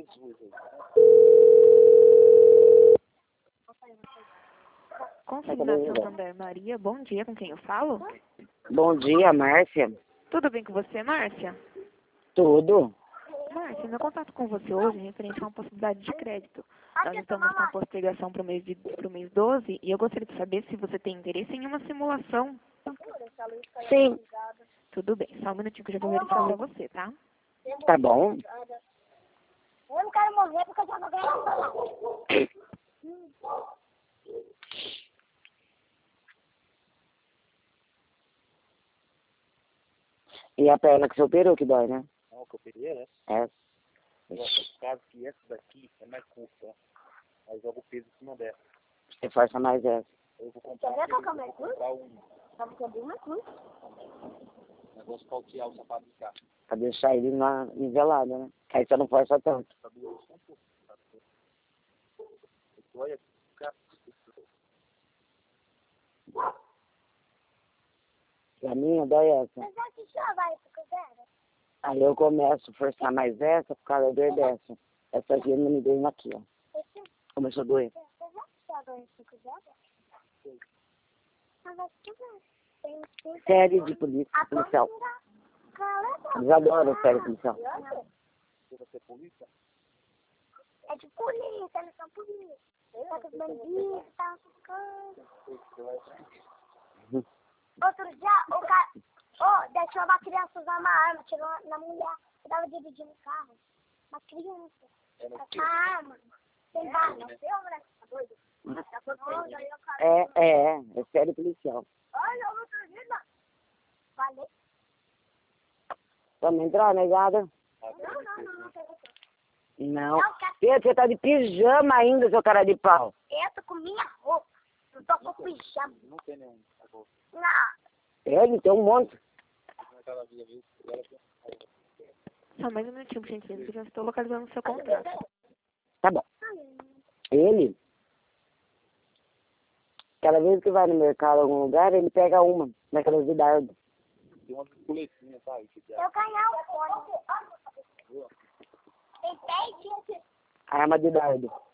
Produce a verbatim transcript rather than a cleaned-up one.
Jesus. Consignação Santander Maria, bom dia, com quem eu falo? Bom dia, Márcia. Tudo bem com você, Márcia? Tudo? Márcia, meu contato com você hoje é referente a uma possibilidade de crédito. Nós estamos com a postergação para o mês, de, pro mês doze e eu gostaria de saber se você tem interesse em uma simulação. Sim. Tudo bem, só um minutinho que eu já vou verificar para você, tá? Tá bom. Eu não quero morrer porque eu já vou ganhar. E a perna que você operou que dói, né? Não, que eu operei é É. No caso que essa daqui é mais curta. Aí joga o peso em cima dessa. Você força mais essa. Eu vou comprar, Quer ver qual que é o eu mais vou comprar um Sabe que é bem mais curto? negócio pra altear o sapato de cá. Pra deixar ele na nivelada, né? Que aí você não força tanto. Tá doendo só um pouco. Tá doendo. Olha, cara. Pra mim, dói essa. Mas é que já vai pro zero. Aí eu começo a forçar mais essa, por causa da dor dessa. Essa aqui não me deu aqui, ó. Começou a doer. Você já já vai pro zero? Mas vai pro zero. Tem cinco. Série de polícia, policial. Eles adoram série policial. Você é polícia? É de polícia, eles são polícia. Só que os bandidos estavam ficando. Outro dia, o cara. Oh, deixou uma criança usar uma arma, tirou na mulher. Eu tava dirigindo o carro. Uma criança. Com a arma. Sem bala. Não sei, moleque, tá doido? É, é, é série policial. Olha, outro dia. Falei. Vamos entrar, negada? Não, não, não, não, não. Não. Pedro, você tá de pijama ainda, seu cara de pau. Eu tô com minha roupa. Não tô com pijama. Não tem nenhum. Não. Ele tem um monte. Naquela via, viu? Só mais um minutinho, por gentileza, que eu já estou localizando o seu contrato. Tá bom. Ele, cada vez que vai no mercado em algum lugar, ele pega uma, naquelas de dardo. Tem uma coletinha, tá? Aí, que Eu ganhar o fone. Tem dez dias. Arma de dardo.